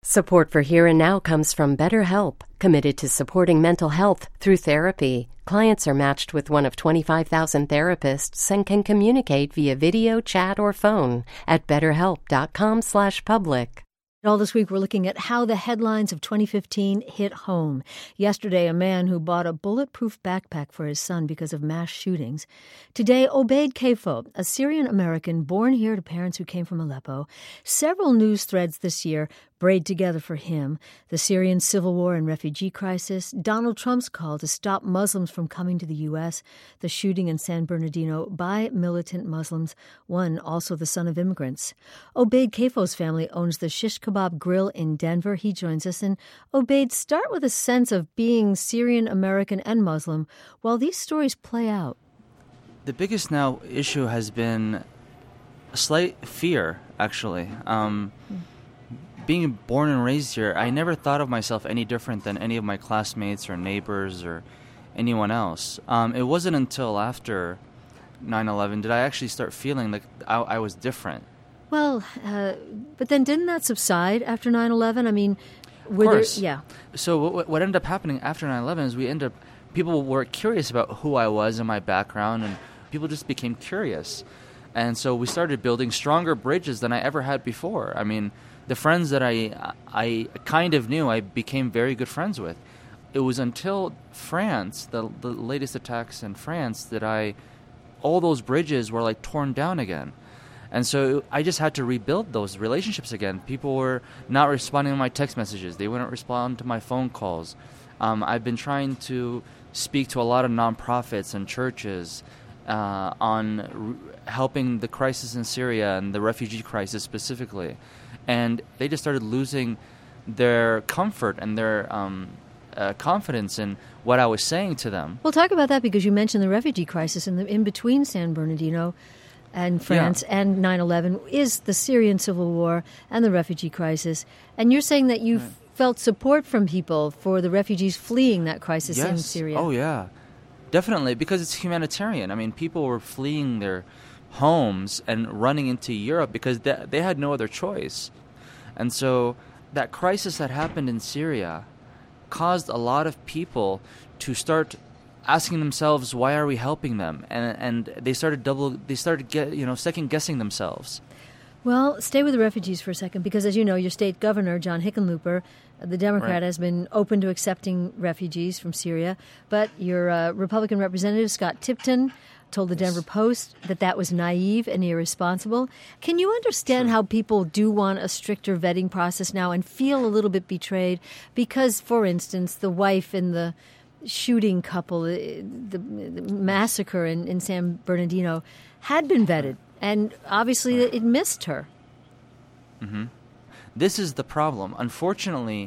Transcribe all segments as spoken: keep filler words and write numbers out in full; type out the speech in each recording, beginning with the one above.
Support for Here and Now comes from BetterHelp, committed to supporting mental health through therapy. Clients are matched with one of twenty-five thousand therapists and can communicate via video, chat, or phone at betterhelp.com slash public. All this week, we're looking at how the headlines of twenty fifteen hit home. Yesterday, a man who bought a bulletproof backpack for his son because of mass shootings. Today, Obaid Kefo, a Syrian-American born here to parents who came from Aleppo. Several news threads this year braid together for him. The Syrian civil war and refugee crisis, Donald Trump's call to stop Muslims from coming to the U S, the shooting in San Bernardino by militant Muslims, one also the son of immigrants. Obaid Kefo's family owns the Shish Kebab Grill in Denver. He joins us. And Obaid, start with a sense of being Syrian-American and Muslim while these stories play out. The biggest now issue has been a slight fear, actually. Um, mm. Being born and raised here, I never thought of myself any different than any of my classmates or neighbors or anyone else. Um, it wasn't until after nine eleven did I actually start feeling like I, I was different. Well, uh, but then didn't that subside after nine eleven? I mean, were of course. There, yeah. So what, what ended up happening after nine eleven is we ended up, people were curious about who I was and my background, and people just became curious. And so we started building stronger bridges than I ever had before. I mean, the friends that I I kind of knew, I became very good friends with. It was until France, the the latest attacks in France, that I, all those bridges were like torn down again. And so I just had to rebuild those relationships again. People were not responding to my text messages. They wouldn't respond to my phone calls. Um, I've been trying to speak to a lot of nonprofits and churches uh, on r- helping the crisis in Syria and the refugee crisis specifically. And they just started losing their comfort and their um, uh, confidence in what I was saying to them. Well, talk about that, because you mentioned the refugee crisis in, the, in between San Bernardino and France yeah. and nine eleven is the Syrian civil war and the refugee crisis. And you're saying that you right. felt support from people for the refugees fleeing that crisis yes. in Syria. Oh, yeah. Definitely, because it's humanitarian. I mean, people were fleeing their homes and running into Europe because they, they had no other choice. And so that crisis that happened in Syria caused a lot of people to start asking themselves, why are we helping them? And and they started double they started get, you know second guessing themselves. Well, stay with the refugees for a second, because as you know, your state governor, John Hickenlooper, the Democrat, right. has been open to accepting refugees from Syria, but your uh, Republican representative, Scott Tipton, told the Denver Post that that was naive and irresponsible. Can you understand sure. how people do want a stricter vetting process now and feel a little bit betrayed? Because, for instance, the wife in the shooting couple, the, the massacre in, in San Bernardino, had been vetted, and obviously right. it missed her. Mm-hmm. This is the problem. Unfortunately,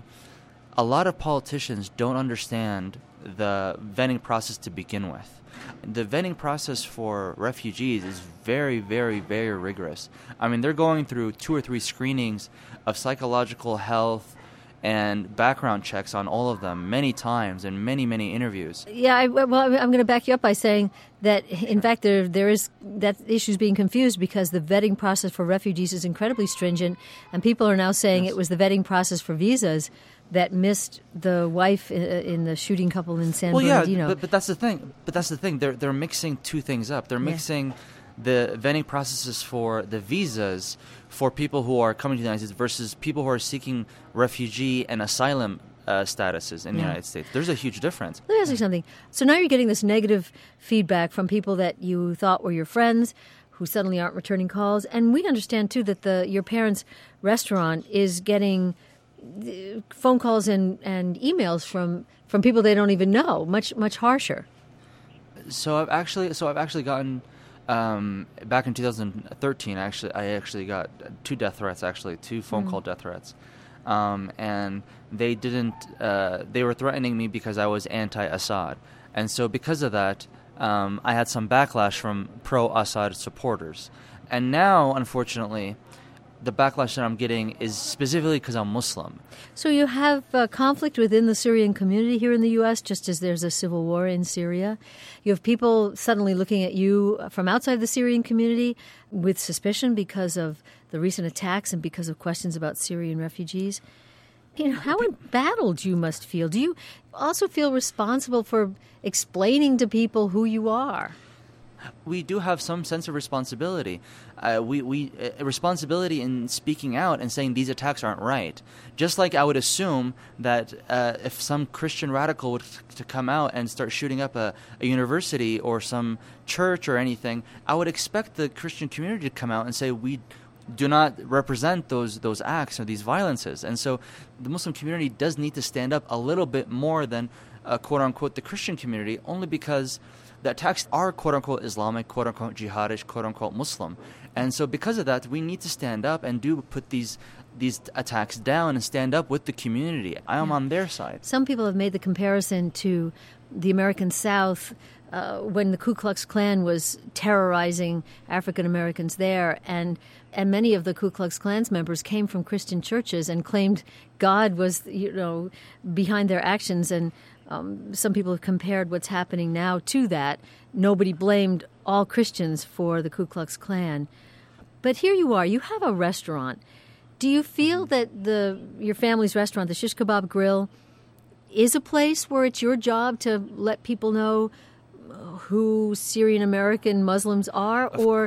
a lot of politicians don't understand the vetting process to begin with. The vetting process for refugees is very, very, very rigorous. I mean, they're going through two or three screenings of psychological health and background checks on all of them many times in many, many interviews. Yeah, I, well, I'm going to back you up by saying that, in fact, there there is that issue's being confused because the vetting process for refugees is incredibly stringent, and people are now saying yes. it was the vetting process for visas that missed the wife in, in the shooting couple in San well, Bernardino. Yeah, but, but that's the thing. But that's the thing. They're they're mixing two things up. They're mixing yeah. the vetting processes for the visas for people who are coming to the United States versus people who are seeking refugee and asylum uh, statuses in yeah. the United States. There's a huge difference. Let me ask you something. So now you're getting this negative feedback from people that you thought were your friends who suddenly aren't returning calls. And we understand, too, that the your parents' restaurant is getting phone calls and, and emails from, from people they don't even know, much much harsher. So I've actually so I've actually gotten um, back in two thousand thirteen. Actually, I actually got two death threats. Actually, two phone mm. call death threats, um, and they didn't. Uh, they were threatening me because I was anti-Assad, and so because of that, um, I had some backlash from pro-Assad supporters. And now, unfortunately, the backlash that I'm getting is specifically because I'm Muslim. So you have uh, conflict within the Syrian community here in the U S, just as there's a civil war in Syria. You have people suddenly looking at you from outside the Syrian community with suspicion because of the recent attacks and because of questions about Syrian refugees. You know, how embattled you must feel. Do you also feel responsible for explaining to people who you are? We do have some sense of responsibility. Uh, we we uh, responsibility in speaking out and saying these attacks aren't right. Just like I would assume that uh, if some Christian radical would to come out and start shooting up a, a university or some church or anything, I would expect the Christian community to come out and say we do not represent those those acts or these violences. And so the Muslim community does need to stand up a little bit more than uh, quote unquote the Christian community, only because the attacks are quote-unquote Islamic, quote-unquote jihadish, quote-unquote Muslim. And so because of that, we need to stand up and do put these these attacks down and stand up with the community. I am yeah. on their side. Some people have made the comparison to the American South uh, when the Ku Klux Klan was terrorizing African Americans there, and and many of the Ku Klux Klan's members came from Christian churches and claimed God was, you know, behind their actions. And Um, some people have compared what's happening now to that. Nobody blamed all Christians for the Ku Klux Klan. But here you are. You have a restaurant. Do you feel that the your family's restaurant, the Shish Kebab Grill, is a place where it's your job to let people know who Syrian-American Muslims are? Or,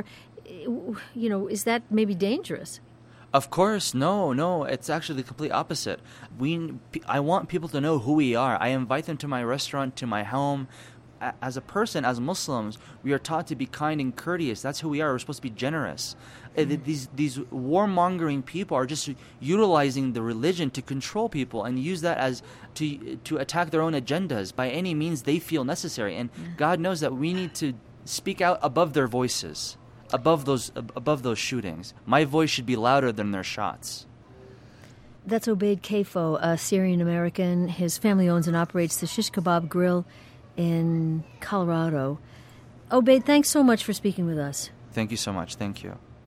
you know, is that maybe dangerous? Of course, no, no. It's actually the complete opposite. We, I want people to know who we are. I invite them to my restaurant, to my home. As a person, as Muslims, we are taught to be kind and courteous. That's who we are. We're supposed to be generous. Mm-hmm. These these warmongering people are just utilizing the religion to control people and use that as to to attack their own agendas by any means they feel necessary. And yeah. God knows that we need to speak out above their voices. Above those above those shootings. My voice should be louder than their shots. That's Obaid Kayfo, a Syrian-American. His family owns and operates the Shish Kebab Grill in Colorado. Obaid, thanks so much for speaking with us. Thank you so much. Thank you.